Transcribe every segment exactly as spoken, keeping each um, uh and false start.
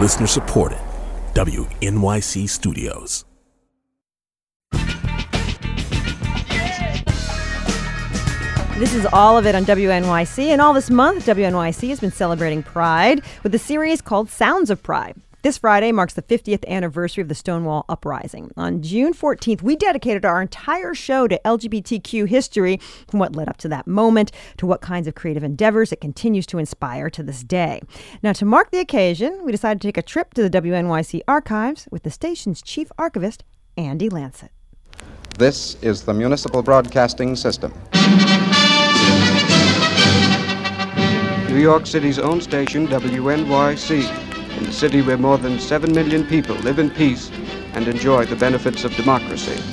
Listener supported. W N Y C Studios. This is All of It on W N Y C, and all this month, W N Y C has been celebrating Pride with a series called Sounds of Pride. This Friday marks the fiftieth anniversary of the Stonewall Uprising. On June fourteenth, we dedicated our entire show to L G B T Q history, from what led up to that moment to what kinds of creative endeavors it continues to inspire to this day. Now, to mark the occasion, we decided to take a trip to the W N Y C archives with the station's chief archivist, Andy Lancet. This is the Municipal Broadcasting System. New York City's own station, W N Y C, in the city where more than seven million people live in peace and enjoy the benefits of democracy.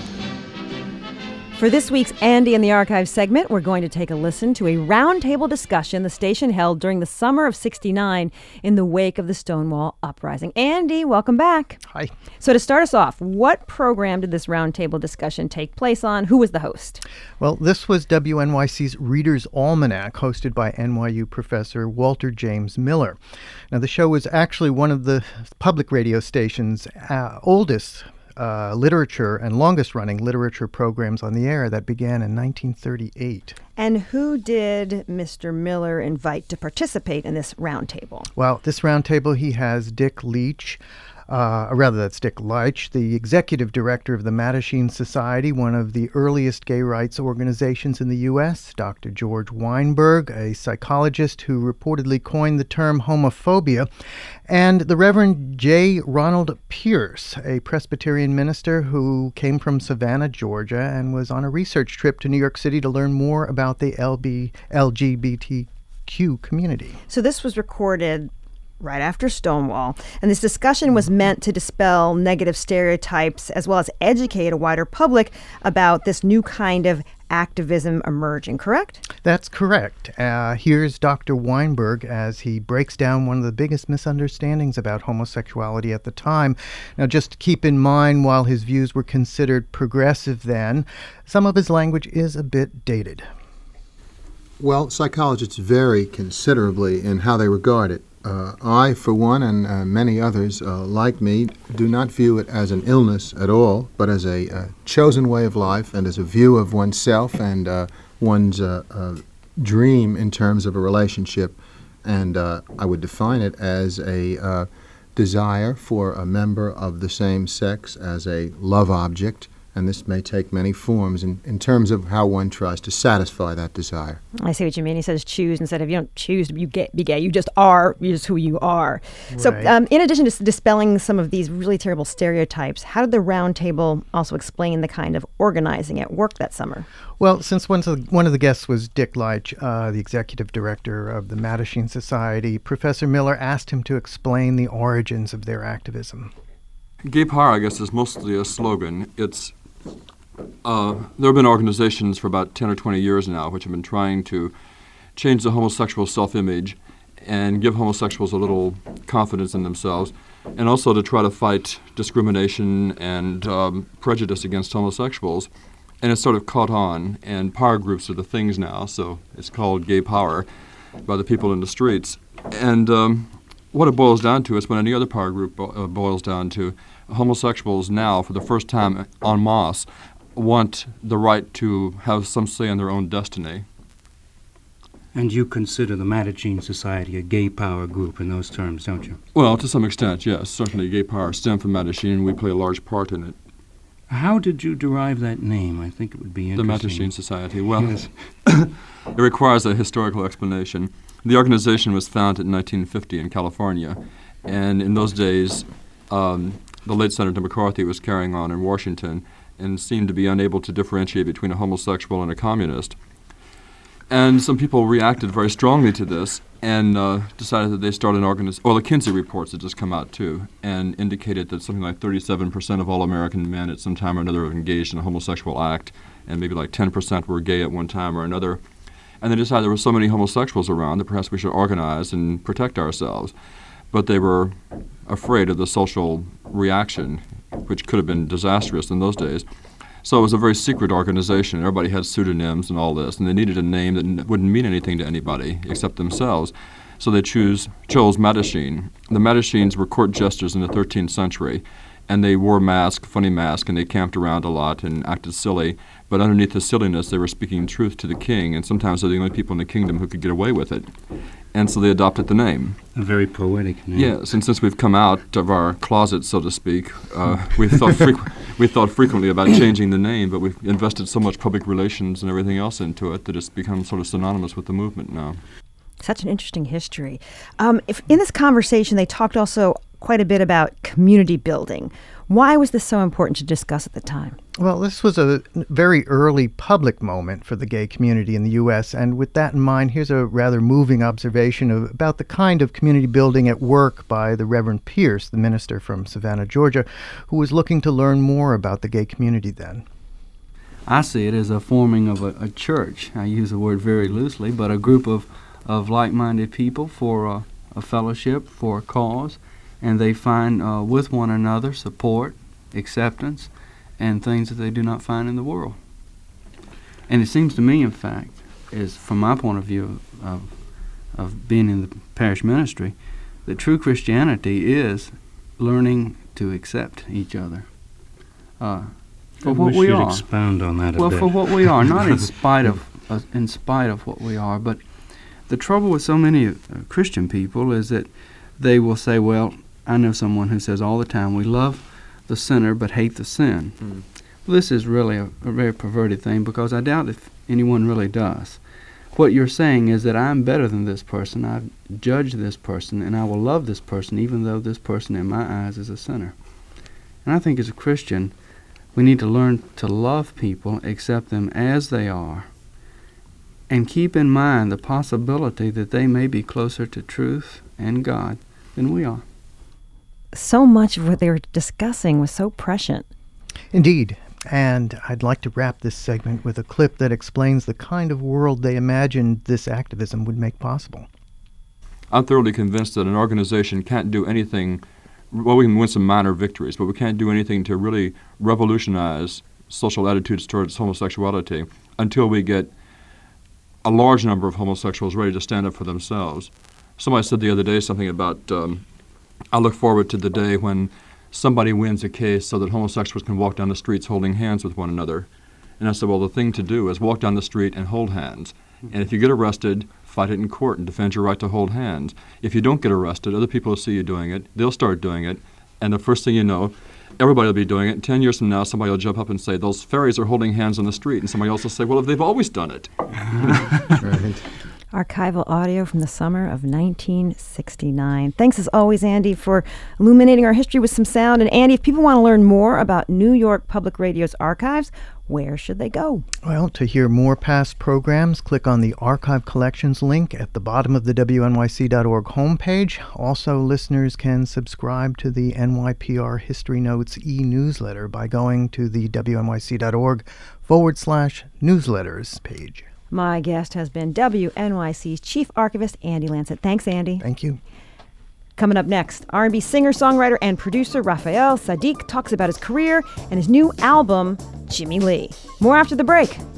For this week's Andy in the Archives segment, we're going to take a listen to a roundtable discussion the station held during the summer of sixty-nine in the wake of the Stonewall Uprising. Andy, welcome back. Hi. So to start us off, what program did this roundtable discussion take place on? Who was the host? Well, this was W N Y C's Reader's Almanac, hosted by N Y U professor Walter James Miller. Now, the show was actually one of the public radio station's uh, oldest Uh, literature and longest-running literature programs on the air that began in nineteen thirty-eight. And who did Mister Miller invite to participate in this roundtable? Well, this roundtable, he has Dick Leach, uh, or rather that's Dick Leitch, the executive director of the Mattachine Society, one of the earliest gay rights organizations in the U S, Doctor George Weinberg, a psychologist who reportedly coined the term homophobia, and the Reverend J. Ronald Pierce, a Presbyterian minister who came from Savannah, Georgia, and was on a research trip to New York City to learn more about the L G B T Q community. So this was recorded right after Stonewall, and this discussion was meant to dispel negative stereotypes as well as educate a wider public about this new kind of activism emerging, correct? That's correct. Uh, here's Doctor Weinberg as he breaks down one of the biggest misunderstandings about homosexuality at the time. Now, just keep in mind, while his views were considered progressive then, some of his language is a bit dated. Well, psychologists vary considerably in how they regard it. Uh, I, for one, and uh, many others uh, like me, do not view it as an illness at all, but as a uh, chosen way of life and as a view of oneself and uh, one's uh, uh, dream in terms of a relationship. And uh, I would define it as a uh, desire for a member of the same sex as a love object. And this may take many forms in, in terms of how one tries to satisfy that desire. I see what you mean. He says choose instead of you don't choose to be gay. Be gay. You just are. You're just who you are. Right. So um, in addition to dispelling some of these really terrible stereotypes, how did the roundtable also explain the kind of organizing at work that summer? Well, since one of the, one of the guests was Dick Leitch, uh, the executive director of the Mattachine Society, Professor Miller asked him to explain the origins of their activism. Gay power, I guess, is mostly a slogan. It's Uh, there have been organizations for about ten or twenty years now which have been trying to change the homosexual self-image and give homosexuals a little confidence in themselves, and also to try to fight discrimination and um, prejudice against homosexuals. And it's sort of caught on, and power groups are the things now, so it's called gay power by the people in the streets. And um, what it boils down to is what any other power group bo- uh, boils down to. Homosexuals now, for the first time en masse, want the right to have some say in their own destiny. And you consider the Mattachine Society a gay power group in those terms, don't you? Well, to some extent, yes. Certainly gay power stems from Mattachine. We play a large part in it. How did you derive that name? I think it would be interesting. The Mattachine Society. Well, yes. It requires a historical explanation. The organization was founded in nineteen fifty in California, and in those days, um, the late Senator McCarthy was carrying on in Washington and seemed to be unable to differentiate between a homosexual and a communist. And some people reacted very strongly to this and uh, decided that they start an organization. Well, the Kinsey reports had just come out, too, and indicated that something like thirty-seven percent of all American men at some time or another have engaged in a homosexual act, and maybe like ten percent were gay at one time or another. And they decided there were so many homosexuals around that perhaps we should organize and protect ourselves. But they were afraid of the social reaction, which could have been disastrous in those days. So it was a very secret organization. Everybody had pseudonyms and all this, and they needed a name that n- wouldn't mean anything to anybody except themselves. So they choose chose Mattachine. The Mattachines were court jesters in the thirteenth century, and they wore masks, funny masks, and they camped around a lot and acted silly. But underneath the silliness, they were speaking truth to the king, and sometimes they're the only people in the kingdom who could get away with it. And so they adopted the name. A very poetic name. Yes, and since we've come out of our closet, so to speak, uh, we thought frequ- we thought frequently about changing the name, but we've invested so much public relations and everything else into it that it's become sort of synonymous with the movement now. Such an interesting history. Um, if in this conversation, they talked also quite a bit about community building. Why was this so important to discuss at the time? Well, this was a very early public moment for the gay community in the U S, and with that in mind, here's a rather moving observation of, about the kind of community building at work by the Reverend Pierce, the minister from Savannah, Georgia, who was looking to learn more about the gay community then. I see it as a forming of a, a church. I use the word very loosely, but a group of, of like-minded people for a, a fellowship, for a cause, and they find uh, with one another support, acceptance, and things that they do not find in the world. And it seems to me, in fact, is from my point of view of, of being in the parish ministry, that true Christianity is learning to accept each other uh, for I what wish we you'd are. expound on that a well, bit. for what we are, not in spite of uh, in spite of what we are. But the trouble with so many uh, Christian people is that they will say, "Well, I know someone who says all the time, we love the sinner but hate the sin." Mm. Well, this is really a, a very perverted thing, because I doubt if anyone really does. What you're saying is that I'm better than this person, I've judged this person, and I will love this person even though this person in my eyes is a sinner. And I think as a Christian, we need to learn to love people, accept them as they are, and keep in mind the possibility that they may be closer to truth and God than we are. So much of what they were discussing was so prescient. Indeed. And I'd like to wrap this segment with a clip that explains the kind of world they imagined this activism would make possible. I'm thoroughly convinced that an organization can't do anything. Well, we can win some minor victories, but we can't do anything to really revolutionize social attitudes towards homosexuality until we get a large number of homosexuals ready to stand up for themselves. Somebody said the other day something about, um, I look forward to the day when somebody wins a case so that homosexuals can walk down the streets holding hands with one another. And I said, well, the thing to do is walk down the street and hold hands. And if you get arrested, fight it in court and defend your right to hold hands. If you don't get arrested, other people will see you doing it. They'll start doing it. And the first thing you know, everybody will be doing it. Ten years from now, somebody will jump up and say, those fairies are holding hands on the street. And somebody else will say, well, they've always done it. Right. Archival audio from the summer of nineteen sixty-nine. Thanks as always, Andy, for illuminating our history with some sound. And Andy, if people want to learn more about New York Public Radio's archives, where should they go? Well, to hear more past programs, click on the Archive Collections link at the bottom of the W N Y C dot org homepage. Also, listeners can subscribe to the N Y P R History Notes e-newsletter by going to the W N Y C dot org forward slash newsletters page. My guest has been W N Y C's Chief Archivist, Andy Lancet. Thanks, Andy. Thank you. Coming up next, R and B singer, songwriter, and producer Raphael Saadiq talks about his career and his new album, Jimmy Lee. More after the break.